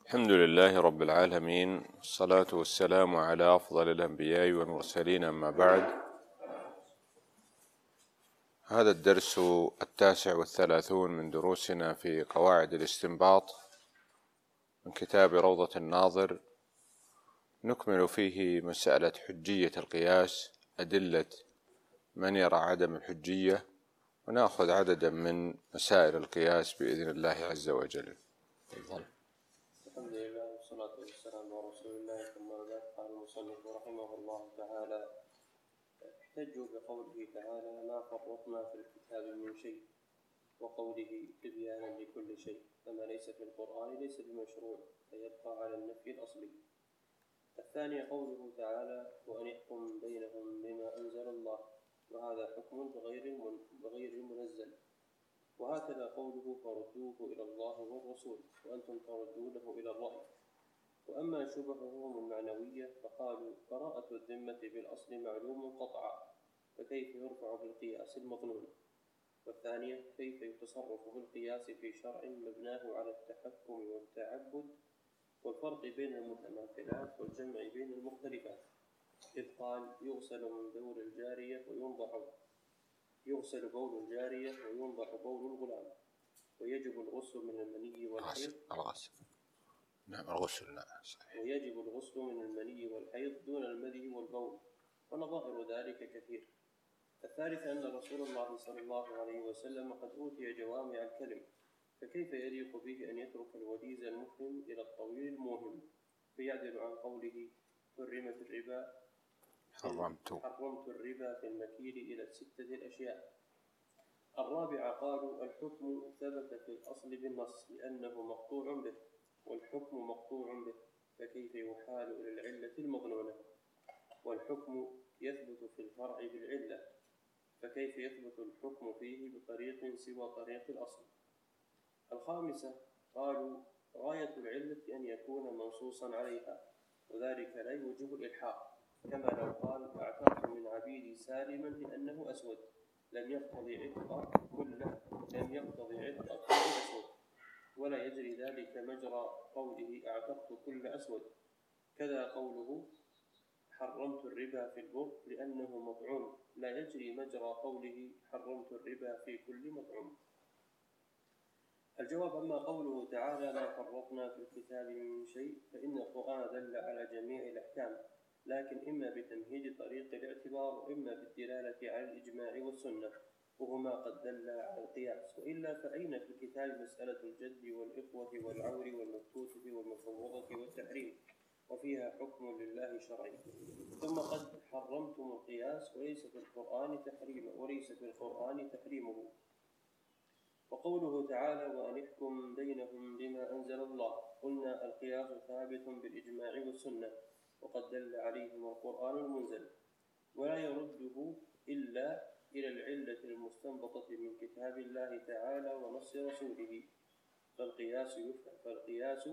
الحمد لله رب العالمين، والصلاة والسلام على أفضل الأنبياء والمرسلين، أما بعد. هذا الدرس 39 من دروسنا في قواعد الاستنباط من كتاب روضة الناظر. نكمل فيه مسألة حجية القياس، أدلة من يرى عدم الحجية، ونأخذ عددا من مسائل القياس بإذن الله عز وجل. تفضل. الحمد لله والصلاة والسلام على رسول الله، ثم بعد. قال المصنف رحمه الله تعالى: احتجوا بقوله تعالى: ما فرطنا في الكتاب من شيء، وقوله تبيانا لكل شيء، فما ليس في القرآن ليس بمشروع، فيبقى على النفي الأصلي. الثاني قوله تعالى: وأن يحكم بينهم بما أنزل الله، وهذا حكم بغير منزل. وهكذا قوله: فردوه إلى الله والرسول وأنتم تردونه إلى الرأي. وأما شبههم المعنوية فقالوا: براءة الذمة بالأصل معلوم قطعا، فكيف يرفع بالقياس المظنون؟ والثانية: كيف يتصرف بالقياس في شرع مبناه على التحكم والتعبد والفرق بين المتماثلات والجمع بين المختلفات؟ إذ قال: يغسل بول الجارية وينضح بول الغلام، ويجب الغسل من المني والحيض. ويجب الغسل من المني والحيض دون المذي والبول، ونظائر ذلك كثير. الثالث أن رسول الله صلى الله عليه وسلم قد أوتي جوامع الكلم، فكيف يليق به أن يترك الوجيز المفهم إلى الطويل الموهم، فيعدل عن قوله: حرمت الربا في المكيل إلى 6 الأشياء. الرابع قالوا: الحكم ثبت في الأصل بالنص لأنه مقطوع به، والحكم مقطوع به، فكيف يحال إلى العلة المظنونة؟ والحكم يثبت في الفرع بالعلة، فكيف يثبت الحكم فيه بطريق سوى طريق الأصل؟ الخامسة قالوا: غاية العلة أن يكون منصوصا عليها، وذلك لا يوجب الإلحاق، كما لو قال: أعتقت من عبيدي سالما لأنه أسود، لم يقتضي عتق كل أسود، ولا يجري ذلك مجرى قوله: أعتقت كل أسود. كذا قوله: حرمت الربا في البر لأنه مطعوم، لا يجري مجرى قوله: حرمت الربا في كل مطعوم. الجواب: أما قوله تعالى: ما فرطنا في الكتاب من شيء، فإن القرآن دل على جميع الأحكام، لكن إما بتمهيد طريق الاعتبار، وإما بالدلالة على الإجماع والسنة، وهما قد دل على القياس، وإلا فأين في الكتاب مسألة الجد والإخوة والعور والمكتوتة والمفوضة والتحريم، وفيها حكم لله شرعي. ثم قد حرمتم القياس وليس في القرآن تحريمه. وقوله تعالى: وأن يحكم بينهم بما أنزل الله، قلنا: القياس ثابت بالإجماع والسنة، وقد دل عليهم القرآن المنزل، ولا يرده إلا إلى العلة المستنبطة من كتاب الله تعالى ونص رسوله. فالقياس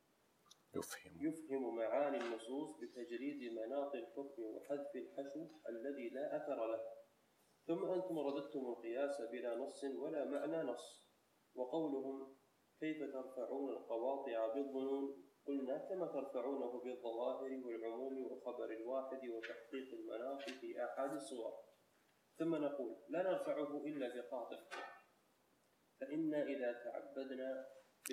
يفهم معاني النصوص بتجريد مناط الحكم وحذف الحشو الذي لا أثر له. ثم أنتم رددتم القياس بلا نص ولا معنى نص. وقولهم: كيف ترفعون القواطع بالظنون؟ قلنا: كما ترفعونه بالظواهر والعموم وخبر الواحد وتحقيق المناط في أحد الصور. ثم نقول: لا نرفعه إلا بقاطع، فإن إذا تعبدنا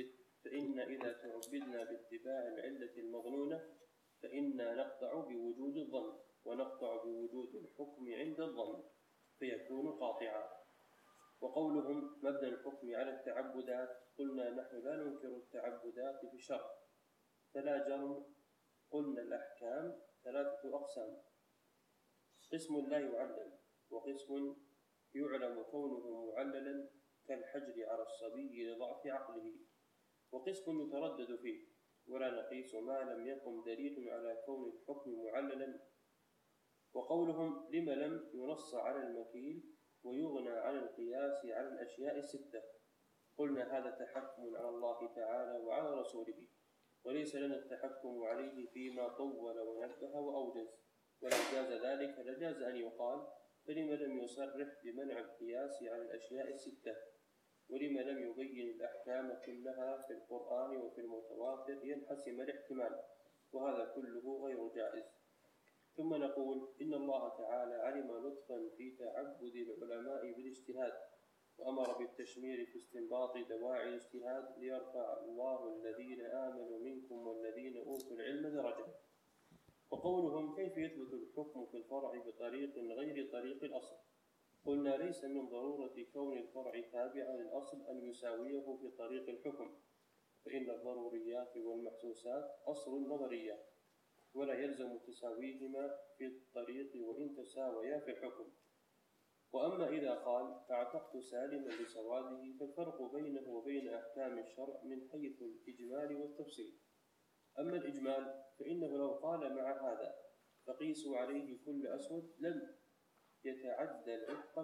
باتباع العلة المظنونة فإنا نقطع بوجود الظن، ونقطع بوجود الحكم عند الظن، فيكون قاطعا. وقولهم: مبنى الحكم على التعبدات، قلنا: نحن لا ننكر التعبدات في الشرع، فلا جرم. قلنا: الأحكام 3 أقسام: قسم لا يعلل، وقسم يعلم كونه معللا كالحجر على الصبي لضعف عقله، وقسم يتردد فيه، ولا نقيس ما لم يقم دليل على كون الحكم معللا. وقولهم: لم لم ينص على المكيل ويغنى عن القياس على الأشياء 6، قلنا: هذا تحكم على الله تعالى وعلى رسوله، وليس لنا التحكم عليه فيما طول ونبه وأوجز، ولو جاز ذلك لجاز أن يقال: فلم لم يصرح بمنع القياس على الأشياء 6، ولما لم يبين الأحكام كلها في القرآن وفي المتواتر ينحسم الاحتمال، وهذا كله غير جائز. ثم نقول إن الله تعالى علم لطفا في تعبد العلماء بالاجتهاد، وأمر بالتشمير في استنباط دواعي الاجتهاد ليرفع الله الذين آمنوا منكم والذين أوتوا العلم درجات. وقولهم كيف يثبت الحكم في الفرع بطريق غير طريق الأصل؟ قلنا ليس من ضرورة كون الفرع تابعا للأصل أن يساويه في طريق الحكم، فإن الضروريات والمحسوسات أصل النظريات، ولا يلزم تساويهما في الطريق وإن تساويا في الحكم. وأما إذا قال اعتقت سالما لسواده فالفرق بينه وبين أحكام الشرع من حيث الإجمال والتفصيل. أما الإجمال فإنه لو قال مع هذا فقيسوا عليه كل أسود لم يتعدى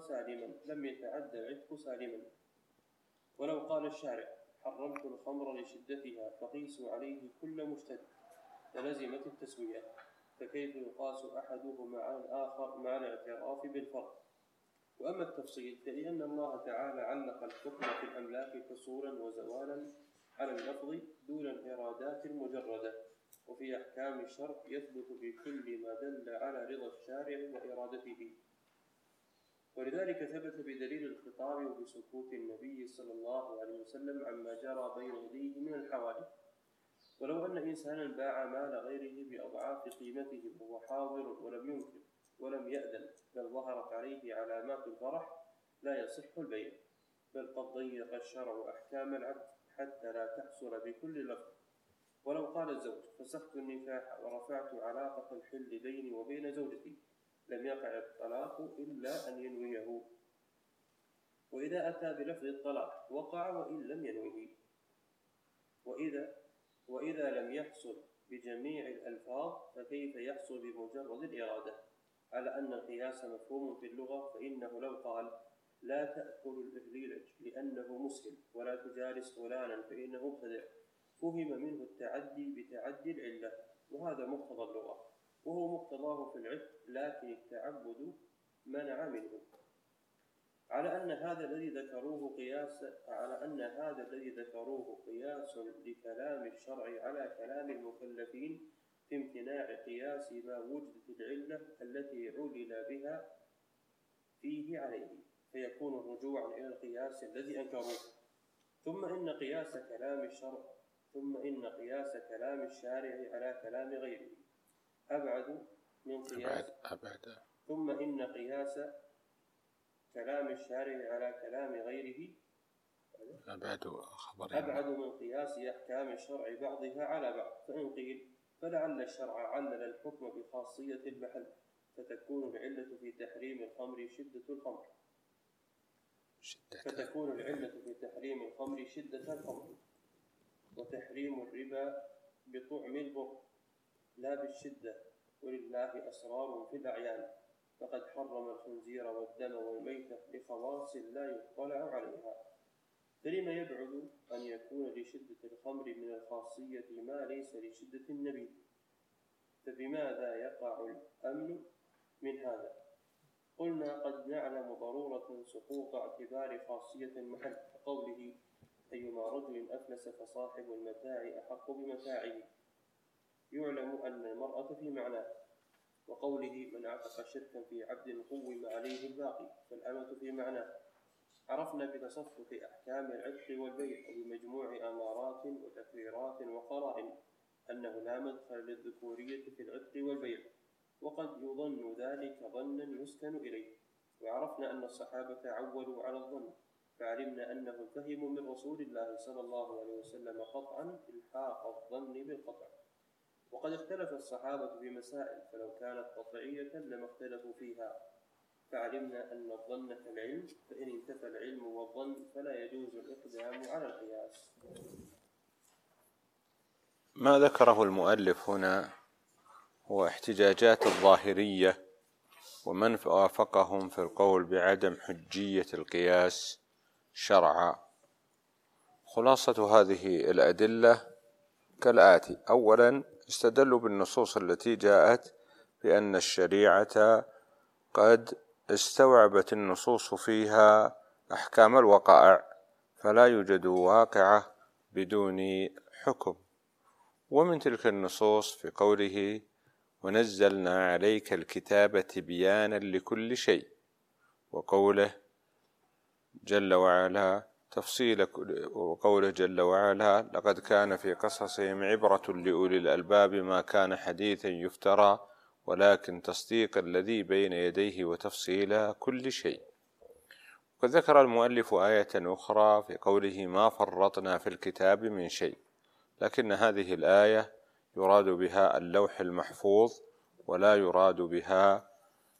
العتق سالما. ولو قال الشارع حرمت الخمر لشدتها فقيسوا عليه كل مشتد فلزمت التسوية، فكيف يقاس أحدهما على الآخر مع الاعتراف بالفرق؟ وأما التفصيل فلأن الله تعالى علق الحكم في الأملاك حصولا وزوالا على اللفظ دون الإرادات المجردة، وفي أحكام الشرع يثبت بكل ما دل على رضا الشارع وإرادته. ولذلك ثبت بدليل الخطاب وبسكوت النبي صلى الله عليه وسلم عما جرى بين يديه من الحوادث. ولو أن إنسانا باع مال غيره بأضعاف قيمته وهو حاضر ولم ينكر ولم يأذن بل ظهرت عليه علامات الفرح لا يصح البيع، بل قد ضيق الشرع أحكام العبد حتى لا تحصل بكل لفظ. ولو قال الزوج فسخت النكاح ورفعت علاقة الحل بيني وبين زوجتي لم يقع الطلاق إلا أن ينويه، وإذا أتى بلفظ الطلاق وقع وإن لم ينويه. وإذا لم يحصل بجميع الألفاظ فكيف يحصل بمجرد الإرادة؟ على أن القياس مفهوم في اللغة، فإنه لو قال لا تأكل الإهليلج لأنه مسهل ولا تجالس فلانا فإنه مبتدع فهم منه التعدي بتعدي العلة، وهذا مقتضى اللغة وهو مقتضاه في العتق، لكن التعبد منع منه. على أن هذا الذي ذكروه قياس لكلام الشرع على كلام المكلفين في امتناع قياس ما وجدت العلة التي علل بها فيه عليه، فيكون رجوعا إلى القياس الذي أنكروه. ثم إن قياس كلام الشارع على كلام غيره أبعد من قياس ثم إن قياس كلام الشارع على كلام غيره أبعد من قياس أحكام الشرع بعضها على بعض. فإن قيل فلعل الشرع علل الحكم بخاصية المحل فتكون العلة في تحريم الخمر شدة الخمر، وتحريم الربا بطعم البر لا بالشدة، ولله أسرار في الأعيان، فقد حرم الخنزير والدم والميتة لخواص لا يطلع عليها. فلما يبعد أن يكون لشدة الخمر من الخاصية ما ليس لشدة النبيذ؟ فبماذا يقع الأمن من هذا؟ قلنا قد نعلم ضرورة سقوط اعتبار خاصية المحل، كقوله أيما رجل أفلس فصاحب المتاع أحق بمتاعه، يعلم أن المرأة في معناه. وقوله من اعتق شركا في عبد قوم عليه الباقي، فالأمة في معناه. عرفنا بتصفق أحكام العتق والبيع وبمجموع أمارات وتكريرات وقرائن أنه لا مدخل للذكورية في العتق والبيع، وقد يظن ذلك ظنا يسكن إليه. وعرفنا أن الصحابة عولوا على الظن، فعلمنا أنهم فهموا من رسول الله صلى الله عليه وسلم قطعا إلحاق الظن بالقطع. وقد اختلف الصحابة في مسائل، فلو كانت قطعية لما اختلفوا فيها، فعلمنا أن الظن كالعلم، فإن انتفى العلم والظن فلا يجوز الإقدام على القياس. ما ذكره المؤلف هنا هو احتجاجات الظاهرية ومن وافقهم في القول بعدم حجية القياس شرعا. خلاصة هذه الأدلة كالآتي: أولا، استدلوا بالنصوص التي جاءت بأن الشريعة قد استوعبت النصوص فيها أحكام الوقائع، فلا يوجد واقعة بدون حكم. ومن تلك النصوص في قوله ونزلنا عليك الكتاب تبيانا لكل شيء، وقوله جل وعلا وقوله جل وعلا لقد كان في قصصهم عبرة لأولي الألباب ما كان حديثا يفترى ولكن تصديق الذي بين يديه وتفصيل كل شيء. وقد ذكر المؤلف آية أخرى في قوله ما فرطنا في الكتاب من شيء، لكن هذه الآية يراد بها اللوح المحفوظ ولا يراد بها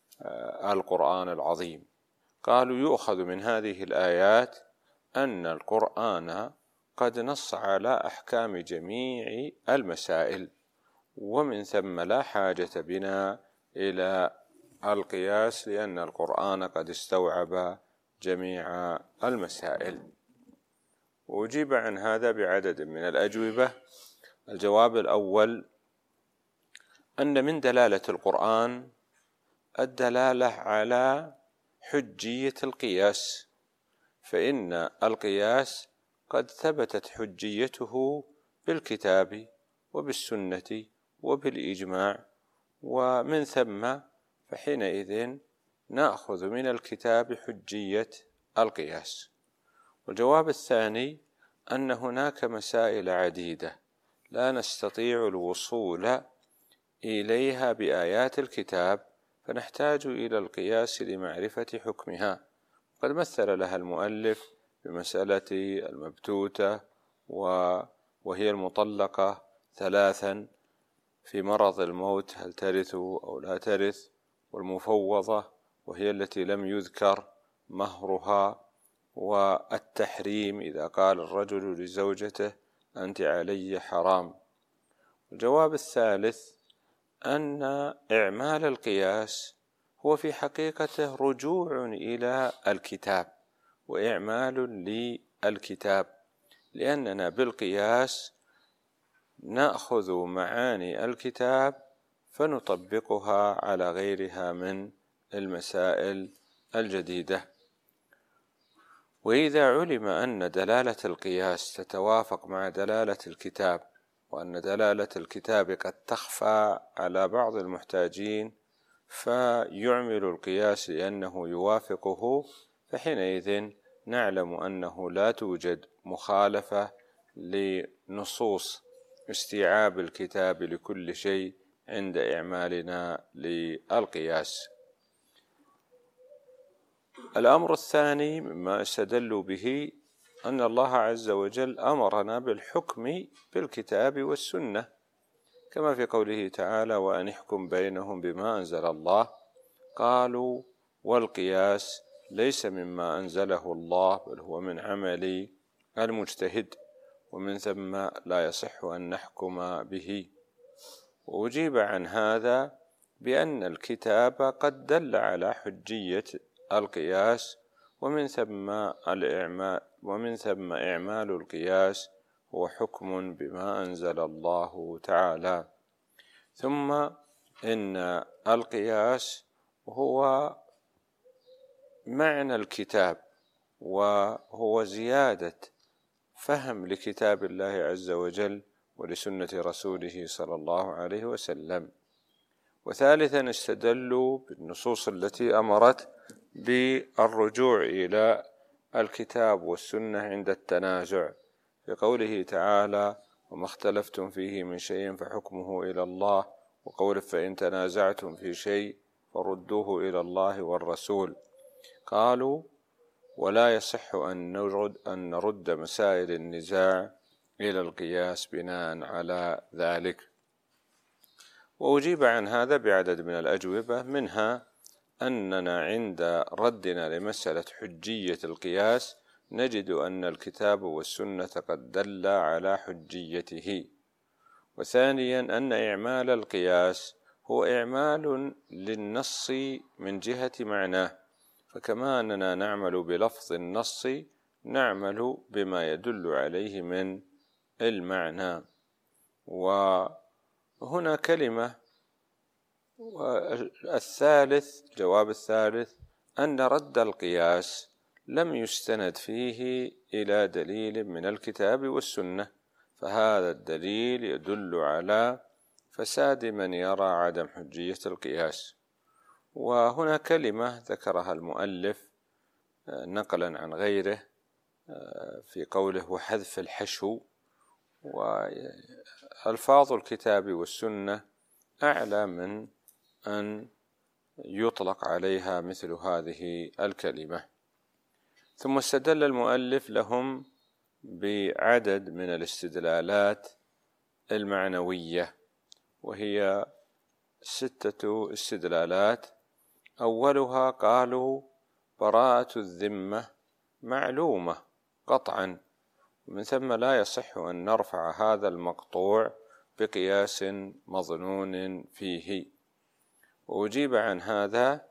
القرآن العظيم. قالوا يؤخذ من هذه الآيات أن القرآن قد نص على أحكام جميع المسائل، ومن ثم لا حاجة بنا إلى القياس لأن القرآن قد استوعب جميع المسائل. وأجيب عن هذا بعدد من الأجوبة. الجواب الأول أن من دلالة القرآن الدلالة على حجية القياس، فإن القياس قد ثبتت حجيته بالكتاب وبالسنة وبالإجماع، ومن ثم فحينئذ نأخذ من الكتاب حجية القياس. والجواب الثاني أن هناك مسائل عديدة لا نستطيع الوصول إليها بآيات الكتاب فنحتاج إلى القياس لمعرفة حكمها. قد مثل لها المؤلف بمسألة المبتوتة وهي المطلقة 3 في مرض الموت هل ترث أو لا ترث، والمفوضة وهي التي لم يذكر مهرها، والتحريم إذا قال الرجل لزوجته أنت علي حرام. الجواب الثالث أن إعمال القياس هو في حقيقته رجوع إلى الكتاب وإعمال للكتاب، لأننا بالقياس نأخذ معاني الكتاب فنطبقها على غيرها من المسائل الجديدة. وإذا علم أن دلالة القياس تتوافق مع دلالة الكتاب، وأن دلالة الكتاب قد تخفى على بعض المحتاجين فيعمل القياس لأنه يوافقه، فحينئذ نعلم أنه لا توجد مخالفة لنصوص استيعاب الكتاب لكل شيء عند إعمالنا للقياس. الأمر الثاني مما استدلوا به أن الله عز وجل أمرنا بالحكم بالكتاب والسنة، كما في قوله تعالى وأن احكم بينهم بما أنزل الله. قالوا والقياس ليس مما أنزله الله بل هو من عمل المجتهد، ومن ثم لا يصح أن نحكم به. وأجيب عن هذا بأن الكتاب قد دل على حجية القياس، ومن ثم إعمال القياس هو حكم بما أنزل الله تعالى. ثم إن القياس هو معنى الكتاب، وهو زيادة فهم لكتاب الله عز وجل ولسنة رسوله صلى الله عليه وسلم. وثالثا استدلوا بالنصوص التي أمرت بالرجوع إلى الكتاب والسنة عند التنازع، في قوله تعالى وما اختلفتم فيه من شيء فحكمه إلى الله، وقوله فإن تنازعتم في شيء فردوه إلى الله والرسول. قالوا ولا يصح أن نرد مسائل النزاع إلى القياس بناء على ذلك. وأجيب عن هذا بعدد من الأجوبة، منها أننا عند ردنا لمسألة حجية القياس نجد أن الكتاب والسنة قد دل على حجيته. وثانيا أن إعمال القياس هو إعمال للنص من جهة معناه، فكما أننا نعمل بلفظ النص نعمل بما يدل عليه من المعنى. وهنا كلمة. والثالث جواب الثالث أن رد القياس لم يستند فيه إلى دليل من الكتاب والسنة، فهذا الدليل يدل على فساد من يرى عدم حجية القياس. وهنا كلمة ذكرها المؤلف نقلا عن غيره في قوله وحذف الحشو، وألفاظ الكتاب والسنة أعلى من أن يطلق عليها مثل هذه الكلمة. ثم استدل المؤلف لهم بعدد من الاستدلالات المعنوية، وهي 6 استدلالات. أولها قالوا براءة الذمة معلومة قطعا، ومن ثم لا يصح أن نرفع هذا المقطوع بقياس مظنون فيه. وأجيب عن هذا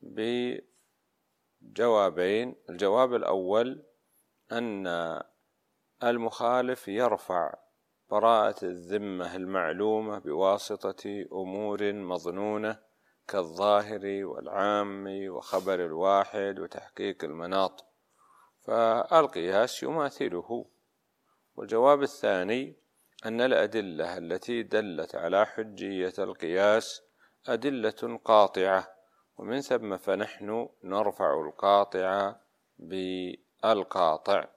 بجوابين. الجواب الأول أن المخالف يرفع براءة الذمة المعلومة بواسطة أمور مظنونة كالظاهر والعام وخبر الواحد وتحقيق المناط، فالقياس يماثله. والجواب الثاني أن الأدلة التي دلت على حجية القياس أدلة قاطعة، ومن ثم فنحن نرفع القاطع بالقاطع.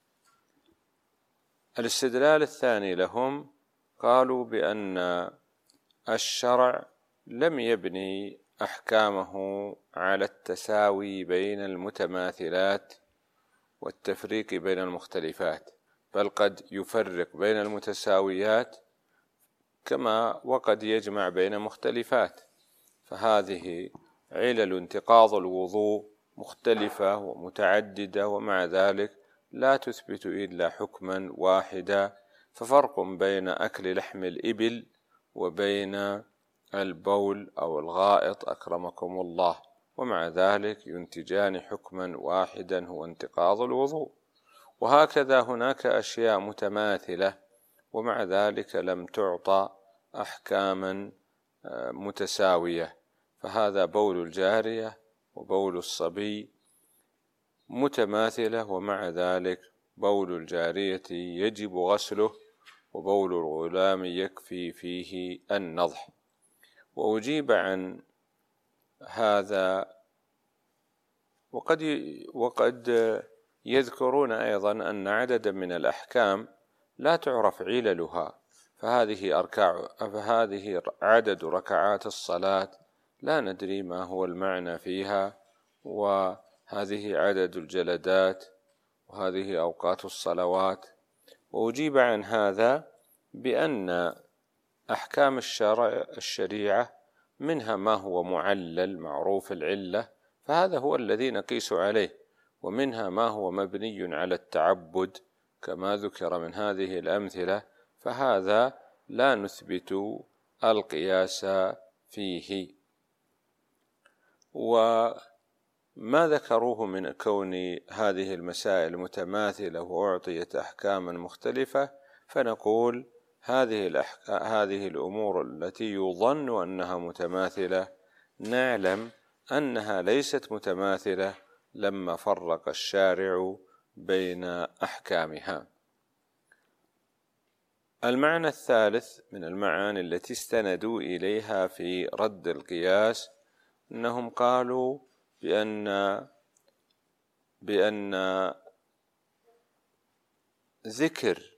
الاستدلال الثاني لهم قالوا بأن الشرع لم يبني أحكامه على التساوي بين المتماثلات والتفريق بين المختلفات، بل قد يفرق بين المتساويات كما وقد يجمع بين مختلفات. فهذه علل انتقاض الوضوء مختلفة ومتعددة، ومع ذلك لا تثبت إلا حكما واحدا. ففرق بين أكل لحم الإبل وبين البول أو الغائط أكرمكم الله، ومع ذلك ينتجان حكما واحدا هو انتقاض الوضوء. وهكذا هناك أشياء متماثلة ومع ذلك لم تعطى أحكاما متساوية، فهذا بول الجارية وبول الصبي متماثلة، ومع ذلك بول الجارية يجب غسله وبول الغلام يكفي فيه النضح. وأجيب عن هذا. وقد يذكرون أيضا أن عددا من الأحكام لا تعرف عللها، فهذه عدد ركعات الصلاة لا ندري ما هو المعنى فيها، وهذه عدد الجلدات، وهذه أوقات الصلوات. وأجيب عن هذا بأن أحكام الشريعة منها ما هو معلل معروف العلة، فهذا هو الذي نقيس عليه، ومنها ما هو مبني على التعبد كما ذكر من هذه الأمثلة، فهذا لا نثبت القياس فيه. وما ذكروه من كون هذه المسائل متماثلة وأعطيت أحكاما مختلفة، فنقول هذه الأمور التي يظن أنها متماثلة نعلم أنها ليست متماثلة لما فرق الشارع بين أحكامها. المعنى الثالث من المعاني التي استندوا إليها في رد القياس أنهم قالوا بأن ذكر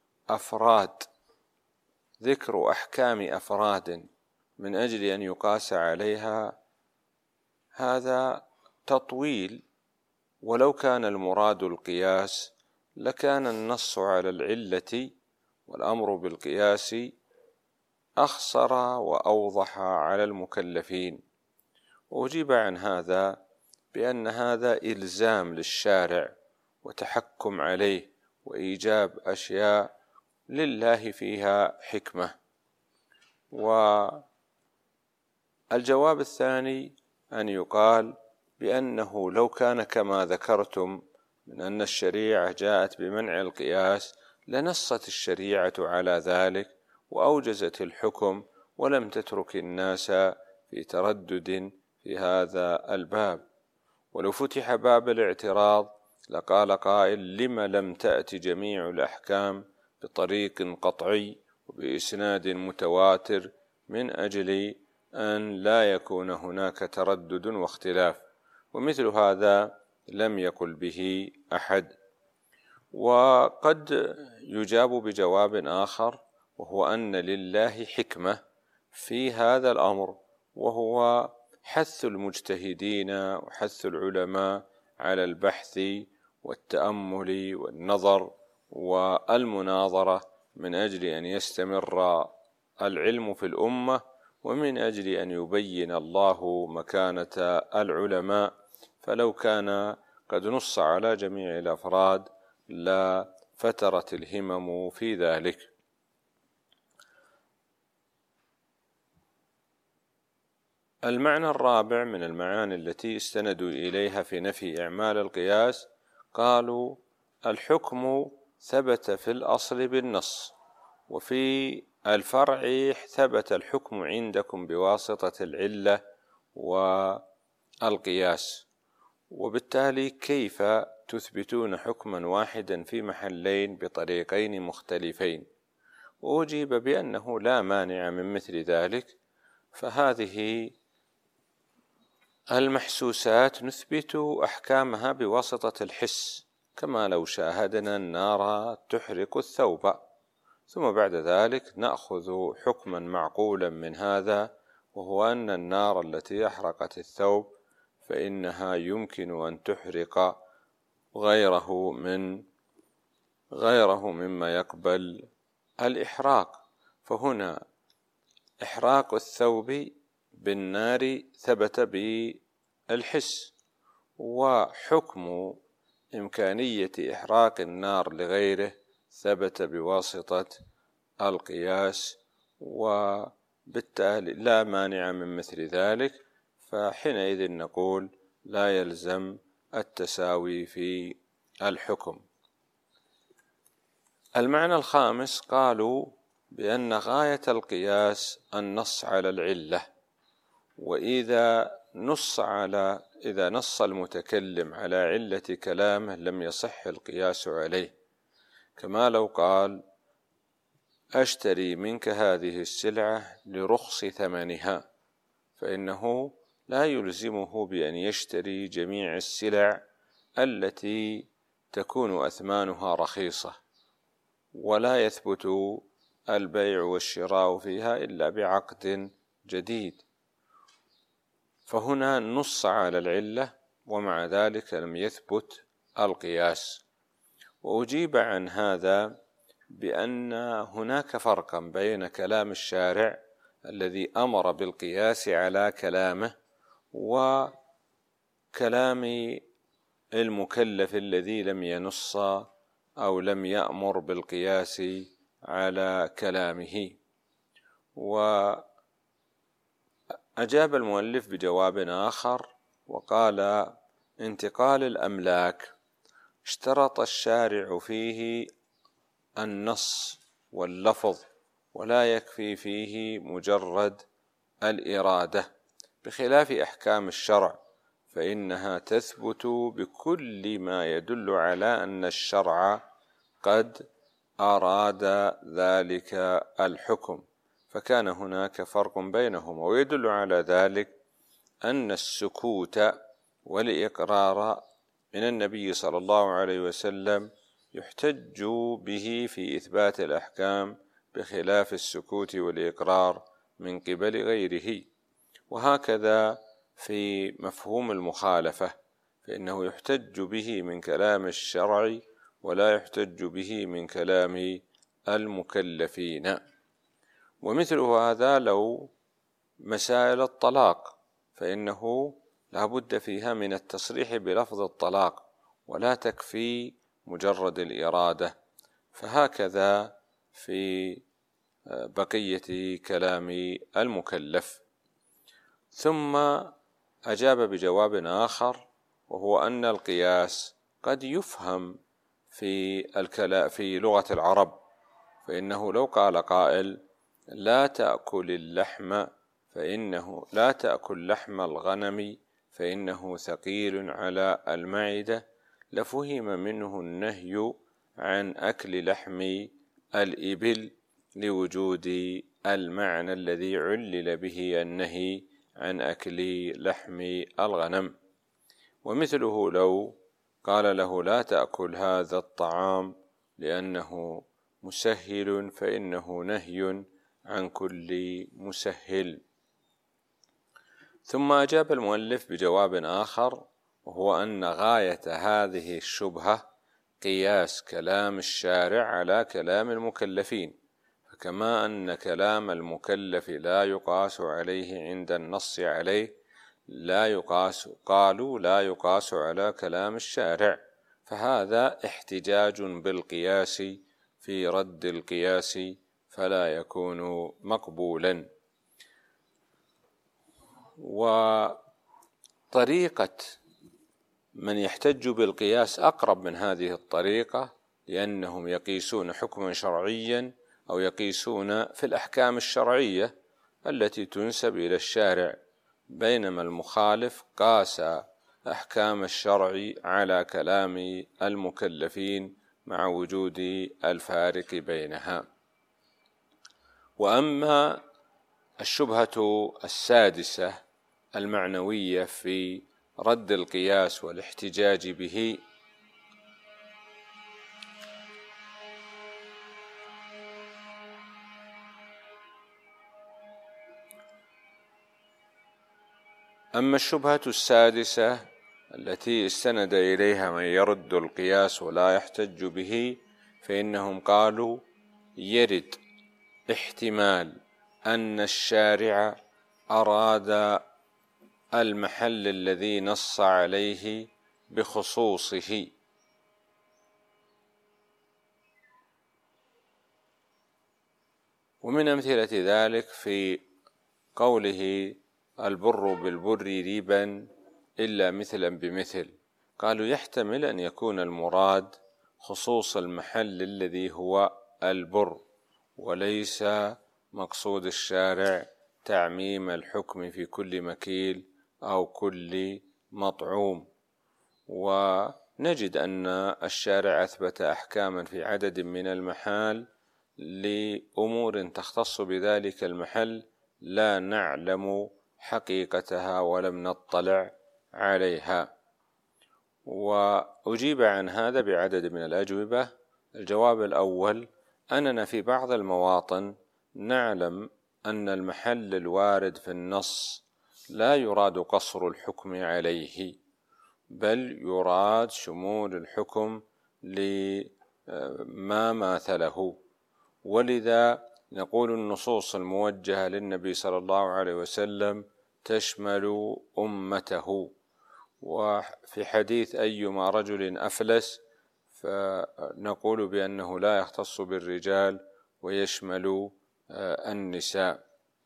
أحكام أفراد من أجل أن يقاس عليها هذا تطويل، ولو كان المراد القياس لكان النص على العلة والأمر بالقياس أخصر وأوضح على المكلفين. وأجيب عن هذا بأن هذا إلزام للشارع وتحكم عليه وإيجاب أشياء لله فيها حكمة. والجواب الثاني أن يقال بأنه لو كان كما ذكرتم من أن الشريعة جاءت بمنع القياس لنصت الشريعة على ذلك وأوجزت الحكم ولم تترك الناس في تردد في هذا الباب. ولو فتح باب الاعتراض لقال قائل: لم لم تأتي جميع الأحكام بطريق قطعي وبإسناد متواتر من أجل أن لا يكون هناك تردد واختلاف؟ ومثل هذا لم يقل به أحد. وقد يجاب بجواب آخر، وهو أن لله حكمة في هذا الأمر، وهو حث المجتهدين وحث العلماء على البحث والتأمل والنظر والمناظرة من أجل أن يستمر العلم في الأمة، ومن أجل أن يبين الله مكانة العلماء. فلو كان قد نص على جميع الأفراد لا فترت الهمم في ذلك. المعنى الرابع من المعاني التي استندوا إليها في نفي إعمال القياس، قالوا: الحكم ثبت في الأصل بالنص، وفي الفرع ثبت الحكم عندكم بواسطة العلة والقياس، وبالتالي كيف تثبتون حكما واحدا في محلين بطريقين مختلفين؟ وأجيب بأنه لا مانع من مثل ذلك، فهذه المحسوسات نثبت أحكامها بواسطة الحس، كما لو شاهدنا النار تحرق الثوب، ثم بعد ذلك نأخذ حكما معقولا من هذا، وهو أن النار التي أحرقت الثوب فإنها يمكن أن تحرق غيره مما يقبل الإحراق. فهنا إحراق الثوب بالنار ثبت بالحس، وحكم إمكانية إحراق النار لغيره ثبت بواسطة القياس، وبالتالي لا مانع من مثل ذلك، فحينئذ نقول لا يلزم التساوي في الحكم. المعنى الخامس، قالوا بأن غاية القياس النص على العلة، وإذا نص المتكلم على علة كلامه لم يصح القياس عليه، كما لو قال: أشتري منك هذه السلعة لرخص ثمنها، فإنه لا يلزمه بأن يشتري جميع السلع التي تكون أثمانها رخيصة، ولا يثبت البيع والشراء فيها إلا بعقد جديد. فهنا نص على العلة، ومع ذلك لم يثبت القياس. وأجيب عن هذا بأن هناك فرقا بين كلام الشارع الذي أمر بالقياس على كلامه، وكلام المكلف الذي لم ينص أو لم يأمر بالقياس على كلامه. وأجاب المؤلف بجواب آخر وقال: انتقال الأملاك اشترط الشارع فيه النص واللفظ، ولا يكفي فيه مجرد الإرادة، بخلاف أحكام الشرع فإنها تثبت بكل ما يدل على أن الشرع قد أراد ذلك الحكم، فكان هناك فرق بينهما. ويدل على ذلك أن السكوت والإقرار من النبي صلى الله عليه وسلم يحتج به في إثبات الأحكام، بخلاف السكوت والإقرار من قبل غيره. وهكذا في مفهوم المخالفة، فإنه يحتج به من كلام الشرع ولا يحتج به من كلام المكلفين. ومثل هذا لو مسائل الطلاق، فإنه لا بد فيها من التصريح بلفظ الطلاق، ولا تكفي مجرد الإرادة. فهكذا في بقية كلام المكلف. ثم أجاب بجواب آخر، وهو أن القياس قد يفهم في لغة العرب، فإنه لو قال قائل: لا تأكل اللحم، فإنه لا تأكل لحم الغنم فإنه ثقيل على المعدة لفهم منه النهي عن أكل لحم الإبل لوجود المعنى الذي علل به النهي عن أكل لحم الغنم. ومثله لو قال له لا تأكل هذا الطعام لأنه مسهل فإنه نهي عن كل مسهل. ثم أجاب المؤلف بجواب آخر، وهو أن غاية هذه الشبهة قياس كلام الشارع على كلام المكلفين، فكما أن كلام المكلف لا يقاس عليه عند النص عليه قالوا لا يقاس على كلام الشارع، فهذا احتجاج بالقياس في رد القياس فلا يكون مقبولا. وطريقة من يحتج بالقياس أقرب من هذه الطريقة، لأنهم يقيسون حكما شرعيا أو يقيسون في الأحكام الشرعية التي تنسب إلى الشارع، بينما المخالف قاس أحكام الشرع على كلام المكلفين مع وجود الفارق بينها. وأما الشبهة السادسة المعنوية في رد القياس والاحتجاج به، أما الشبهة السادسة التي استند إليها من يرد القياس ولا يحتج به، فإنهم قالوا يرد احتمال أن الشارع أراد المحل الذي نص عليه بخصوصه، ومن أمثلة ذلك في قوله البر بالبر ريبا إلا مثلا بمثل، قالوا يحتمل أن يكون المراد خصوص المحل الذي هو البر، وليس مقصود الشارع تعميم الحكم في كل مكيل أو كل مطعوم. ونجد أن الشارع أثبت أحكاما في عدد من المحال لأمور تختص بذلك المحل لا نعلم حقيقتها ولم نطلع عليها. وأجيب عن هذا بعدد من الأجوبة. الجواب الأول: أننا في بعض المواطن نعلم أن المحل الوارد في النص لا يراد قصر الحكم عليه، بل يراد شمول الحكم لما ماثله، ولذا نقول النصوص الموجهة للنبي صلى الله عليه وسلم تشمل أمته. وفي حديث أيما رجل أفلس فنقول بأنه لا يختص بالرجال ويشمل النساء.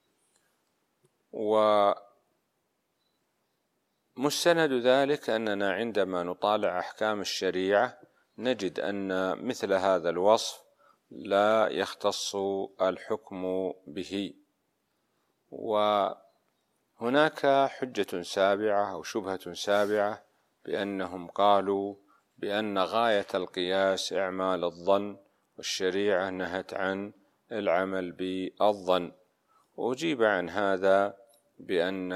ومستند ذلك أننا عندما نطالع أحكام الشريعة نجد أن مثل هذا الوصف لا يختص الحكم به. وهناك حجة سابعة أو شبهة سابعة بأنهم قالوا بأن غاية القياس إعمال الظن، والشريعة نهت عن العمل بالظن. وأجيب عن هذا بأن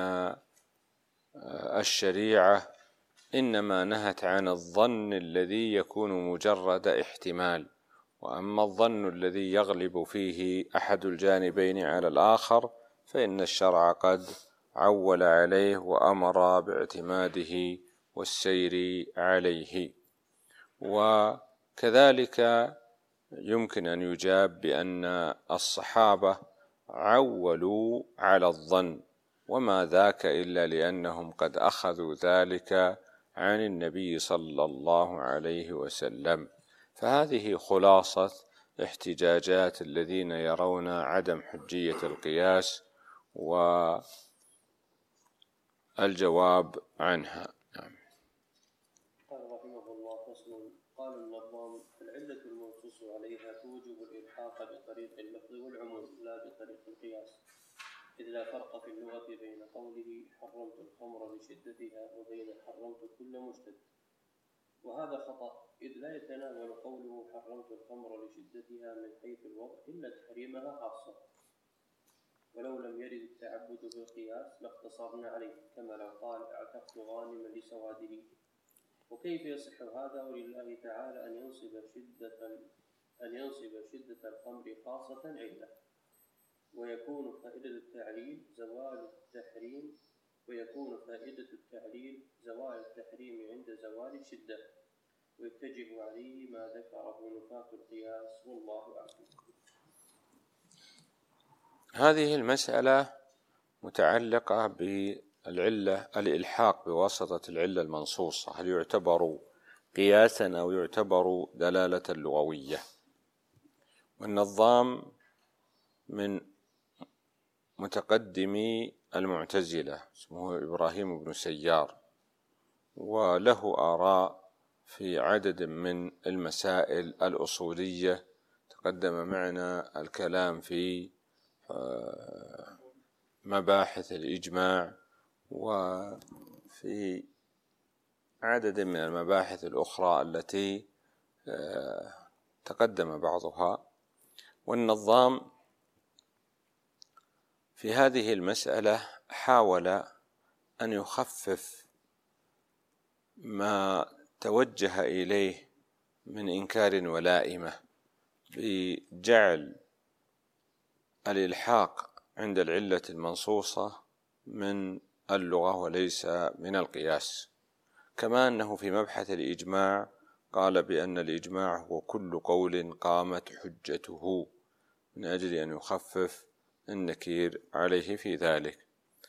الشريعة إنما نهت عن الظن الذي يكون مجرد احتمال، وأما الظن الذي يغلب فيه أحد الجانبين على الآخر فإن الشرع قد عول عليه وأمر باعتماده والسير عليه. وكذلك يمكن أن يجاب بأن الصحابة عولوا على الظن، وما ذاك إلا لأنهم قد أخذوا ذلك عن النبي صلى الله عليه وسلم. فهذه خلاصة احتجاجات الذين يرون عدم حجية القياس والجواب عنها. قال رحمه الله: فصل. قال النظام: العلة المنصوص عليها توجب الإلحاق بطريق اللفظ والعموم لا بطريق القياس. إذ لا فرق في اللغة بين قوله حرمت الخمر لشدتها وبين حرمت كل مشتد، وهذا خطأ، إذ لا يتناول قوله حرمت الخمر لشدتها من حيث الوضع إلا تحريمها خاصة، ولو لم يرد التعبد بالقياس لاقتصرنا عليه، كما لو قال اعتقت غانما لسواده. وكيف يصح هذا ولله تعالى أن ينصب شدة الخمر خاصة علة، ويكون فائدة التعليل زوال التحريم عند زوال الشدة، ويتجه عليه ما ذكره نفاة القياس، والله أعلم. هذه المسألة متعلقة بالعلة الإلحاق بواسطة العلة المنصوصة، هل يعتبر قياسا أو يعتبر دلالة لغوية؟ والنظام من متقدمي المعتزلة، اسمه إبراهيم بن سيار، وله آراء في عدد من المسائل الأصولية، تقدم معنا الكلام في مباحث الإجماع وفي عدد من المباحث الأخرى التي تقدم بعضها. والنظام في هذه المسألة حاول أن يخفف ما توجه إليه من إنكار ولائمة بجعل الإلحاق عند العلة المنصوصة من اللغة وليس من القياس، كما أنه في مبحث الإجماع قال بأن الإجماع هو كل قول قامت حجته، من أجل أن يخفف النكير عليه في ذلك،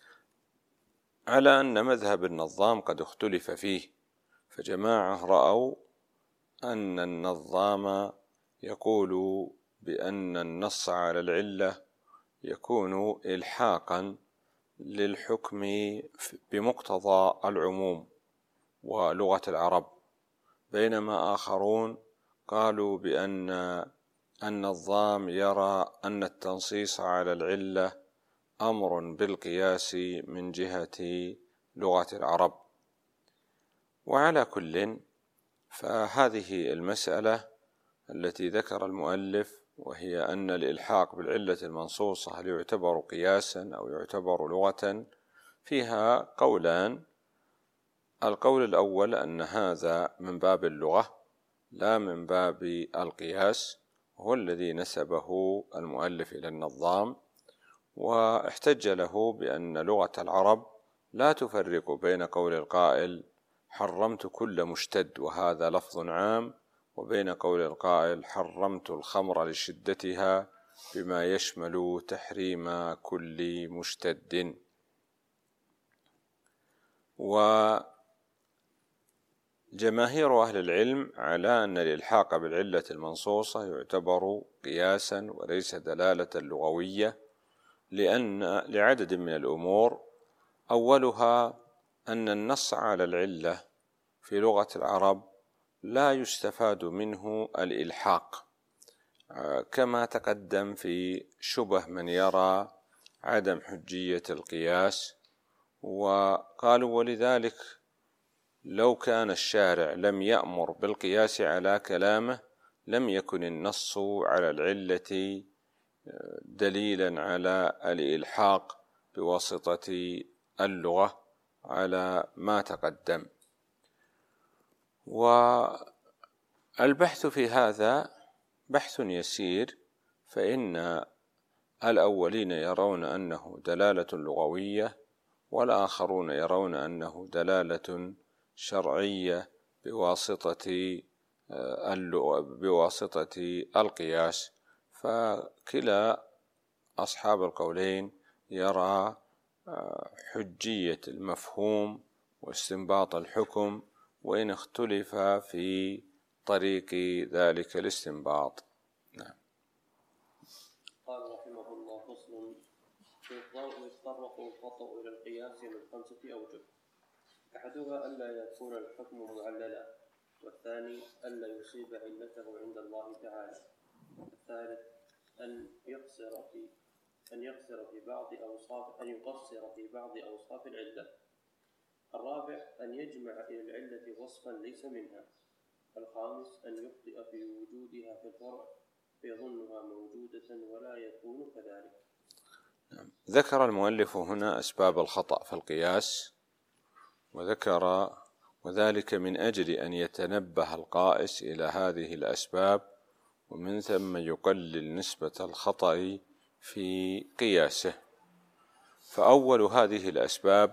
على أن مذهب النظام قد اختلف فيه، فجماعة رأوا أن النظام يقول بأن النص على العلة يكون إلحاقا للحكم بمقتضى العموم ولغة العرب، بينما آخرون قالوا بأن النظام يرى أن التنصيص على العلة أمر بالقياس من جهة لغة العرب. وعلى كل، فهذه المسألة التي ذكر المؤلف، وهي أن الإلحاق بالعلة المنصوصة هل يعتبر قياسا أو يعتبر لغة، فيها قولان. القول الأول أن هذا من باب اللغة لا من باب القياس، هو الذي نسبه المؤلف إلى النظام، واحتج له بأن لغة العرب لا تفرق بين قول القائل حرمت كل مشتد وهذا لفظ عام، وبين قول القائل حرمت الخمر لشدتها بما يشمل تحريم كل مشتد. وجماهير أهل العلم على أن الإلحاق بالعلة المنصوصة يعتبر قياسا وليس دلالة لغوية، لعدد من الأمور، أولها أن النص على العلة في لغة العرب لا يستفاد منه الإلحاق، كما تقدم في شبه من يرى عدم حجية القياس، وقالوا ولذلك لو كان الشارع لم يأمر بالقياس على كلامه لم يكن النص على العلة دليلا على الإلحاق بواسطة اللغة على ما تقدم. والبحث في هذا بحث يسير، فإن الأولين يرون أنه دلالة لغوية، والآخرون يرون أنه دلالة شرعية بواسطة القياس، فكلا أصحاب القولين يرى حجية المفهوم واستنباط الحكم، وإن اختلف في طريق ذلك الاستنباط. نعم. قال رحمه الله: فصل: يتطرق الخطأ إلى القياس من 5 أوجه: أحدها ألا يكون الحكم معللا، والثاني ألا يصيب علته عند الله تعالى، الثالث أن يقصر في أن يقصر في بعض أوصاف العلة. الرابع أن يجمع إلى العلة وصفا ليس منها. الخامس أن يخطئ في وجودها في الفرع فيظنها موجودة ولا يكون كذلك. ذكر المؤلف هنا أسباب الخطأ في القياس، وذكر وذلك من أجل أن يتنبه القائس إلى هذه الأسباب، ومن ثم يقلل نسبة الخطأ في قياسه. فأول هذه الأسباب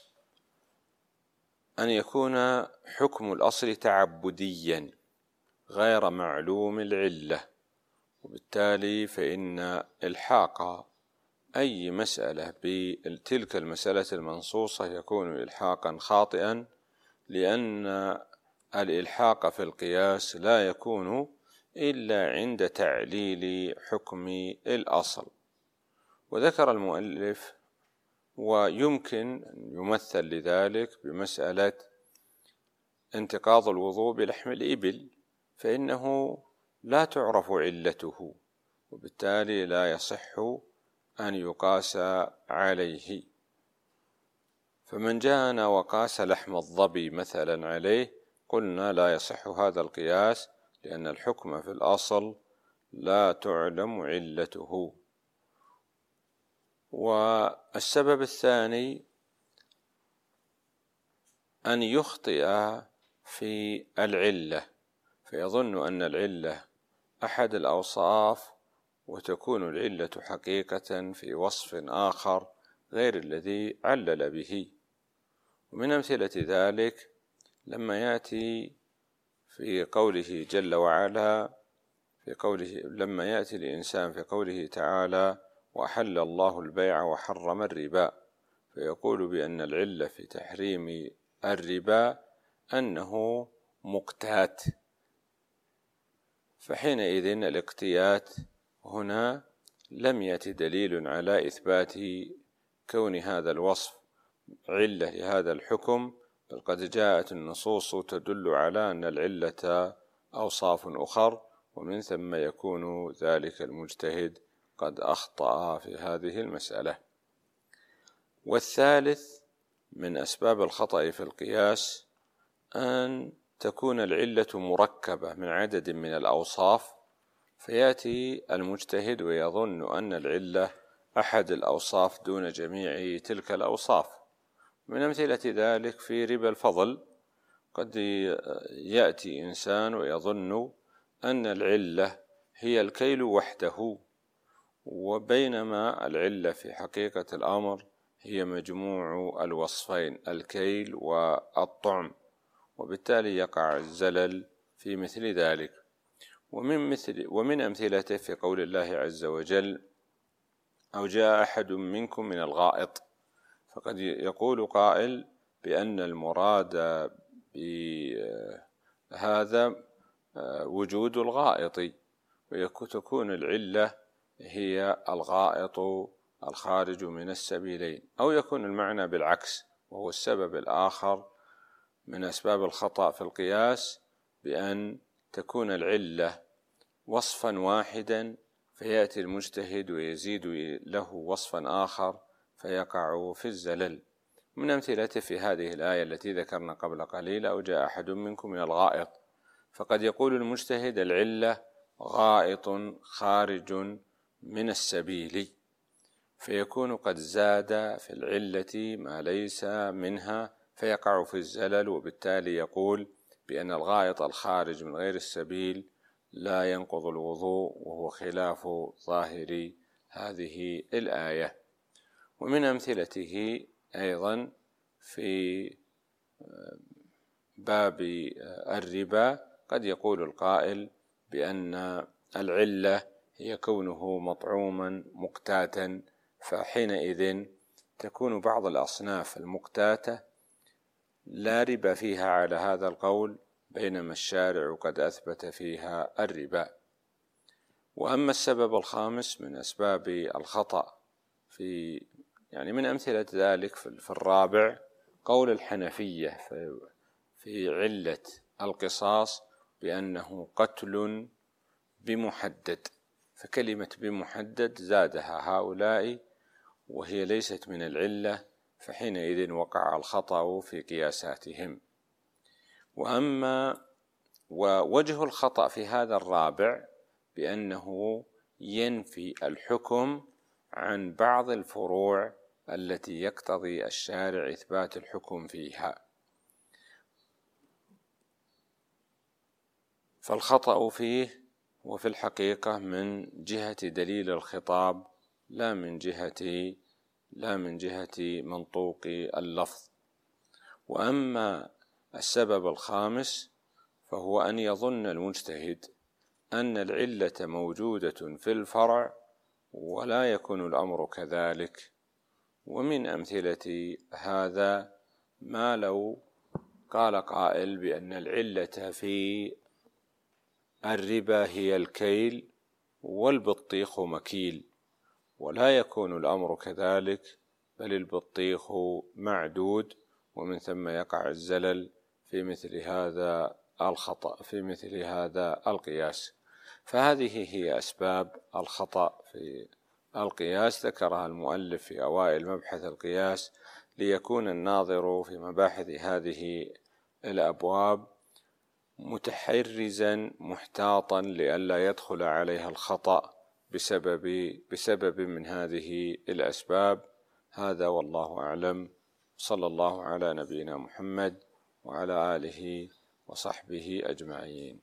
أن يكون حكم الأصل تعبديا غير معلوم العلة، وبالتالي فإن إلحاق أي مسألة بتلك المسألة المنصوصة يكون إلحاقا خاطئا، لأن الإلحاق في القياس لا يكون إلا عند تعليل حكم الأصل. وذكر المؤلف ويمكن أن يمثل لذلك بمسألة انتقاض الوضوء بلحم الإبل، فإنه لا تعرف علته، وبالتالي لا يصح أن يقاس عليه. فمن جاءنا وقاس لحم الظبي مثلا عليه قلنا لا يصح هذا القياس، لأن الحكم في الأصل لا تعلم علته. والسبب الثاني أن يخطئ في العلة فيظن أن العلة أحد الأوصاف، وتكون العلة حقيقة في وصف آخر غير الذي علل به. ومن أمثلة ذلك لما يأتي في قوله جل وعلا لما يأتي الإنسان في قوله تعالى وأحل الله البيع وحرم الربا، فيقول بأن العلة في تحريم الربا أنه مقتات، فحينئذ الاقتيات هنا لم يأتي دليل على إثبات كون هذا الوصف علة لهذا الحكم، بل قد جاءت النصوص تدل على أن العلة أوصاف أخر، ومن ثم يكون ذلك المجتهد قد أخطأ في هذه المسألة. والثالث من أسباب الخطأ في القياس أن تكون العلة مركبة من عدد من الأوصاف، فيأتي المجتهد ويظن أن العلة أحد الأوصاف دون جميع تلك الأوصاف. من أمثلة ذلك في ربا الفضل، قد يأتي إنسان ويظن أن العلة هي الكيل وحده، وبينما العلة في حقيقة الأمر هي مجموع الوصفين الكيل والطعم، وبالتالي يقع الزلل في مثل ذلك. ومن أمثلته في قول الله عز وجل أو جاء أحد منكم من الغائط، فقد يقول قائل بأن المراد بهذا وجود الغائط، وتكون العلة هي الغائط الخارج من السبيلين، أو يكون المعنى بالعكس، وهو السبب الآخر من أسباب الخطأ في القياس، بأن تكون العلة وصفا واحدا فيأتي المجتهد ويزيد له وصفا آخر فيقع في الزلل. من أمثلته في هذه الآية التي ذكرنا قبل قليل أو جاء أحد منكم من الغائط، فقد يقول المجتهد العلة غائط خارج من السبيل، فيكون قد زاد في العلة ما ليس منها فيقع في الزلل، وبالتالي يقول بأن الغائط الخارج من غير السبيل لا ينقض الوضوء، وهو خلاف ظاهر هذه الآية. ومن أمثلته أيضا في باب الربا قد يقول القائل بأن العلة هي كونه مطعوما مقتاتا، فحينئذ تكون بعض الأصناف المقتاتة لا ربا فيها على هذا القول، بينما الشارع قد أثبت فيها الربا. وأما السبب الخامس من أسباب الخطأ من أمثلة ذلك في الرابع قول الحنفية في علة القصاص بأنه قتل بمحدد، فكلمة بمحدد زادها هؤلاء وهي ليست من العلة، فحينئذ وقع الخطأ في قياساتهم. ووجه الخطأ في هذا الرابع بأنه ينفي الحكم عن بعض الفروع التي يقتضي الشارع إثبات الحكم فيها، فالخطأ فيه وفي الحقيقة من جهة دليل الخطاب لا من جهة منطوق اللفظ. وأما السبب الخامس فهو أن يظن المجتهد أن العلة موجودة في الفرع ولا يكون الأمر كذلك. ومن أمثلة هذا ما لو قال قائل بأن العلة في الربا هي الكيل والبطيخ مكيل، ولا يكون الأمر كذلك، بل البطيخ معدود، ومن ثم يقع الزلل في مثل هذا الخطأ في مثل هذا القياس. فهذه هي أسباب الخطأ في القياس، ذكرها المؤلف في أوائل مبحث القياس ليكون الناظر في مباحث هذه الأبواب متحرزا محتاطا لئلا يدخل عليها الخطأ بسبب من هذه الأسباب. هذا والله أعلم، صلى الله على نبينا محمد وعلى آله وصحبه أجمعين.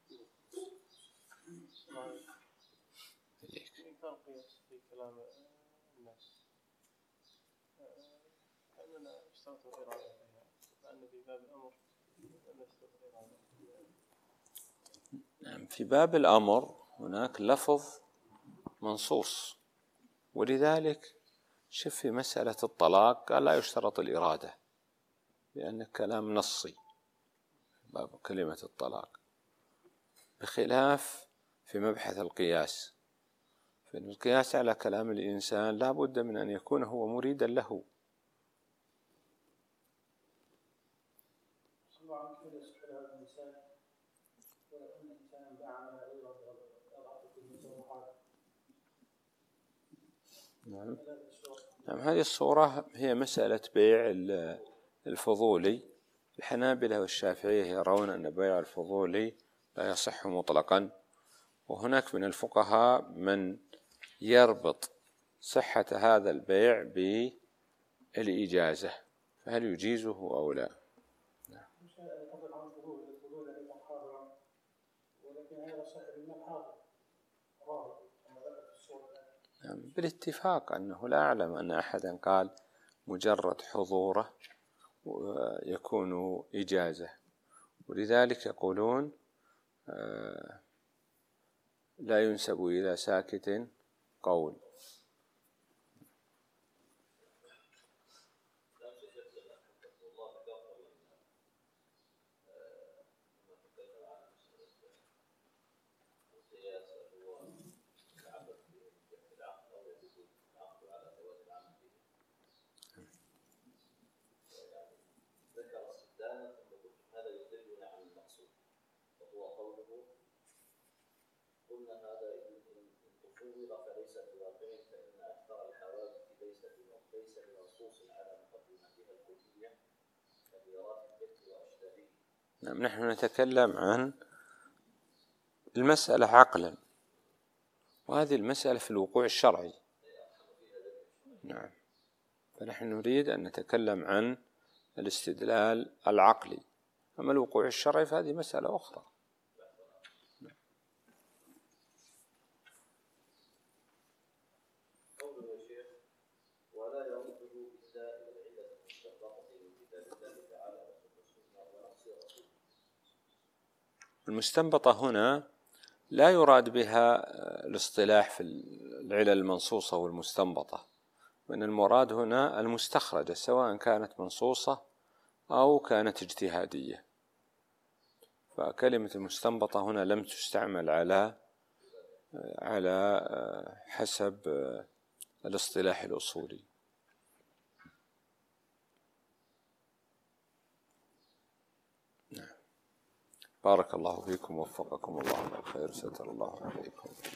في باب الأمر هناك لفظ منصوص، ولذلك شف في مسألة الطلاق قال لا يشترط الإرادة لأن كلام نصي باب كلمة الطلاق، بخلاف في مبحث القياس. فإن القياس على كلام الإنسان لا بد من أن يكون هو مريدا له. نعم، هذه الصورة هي مسألة بيع الفضولي. الحنابلة والشافعية يرون أن بيع الفضولي لا يصح مطلقا، وهناك من الفقهاء من يربط صحة هذا البيع بالإجازة، فهل يجيزه أو لا؟ بالاتفاق أنه لا أعلم أن أحدا قال مجرد حضوره يكون إجازة، ولذلك يقولون لا ينسب إلى ساكت قول. نعم، نحن نتكلم عن المسألة عقلا، وهذه المسألة في الوقوع الشرعي. نعم، فنحن نريد أن نتكلم عن الاستدلال العقلي، أما الوقوع الشرعي فهذه مسألة أخرى. المستنبطة هنا لا يراد بها الاصطلاح في العلل المنصوصة والمستنبطة، وإن المراد هنا المستخرجة سواء كانت منصوصة أو كانت اجتهادية. فكلمة المستنبطة هنا لم تستعمل على حسب الاصطلاح الأصولي. بارك الله فيكم ووفقكم الله للخير، ستر الله عليكم.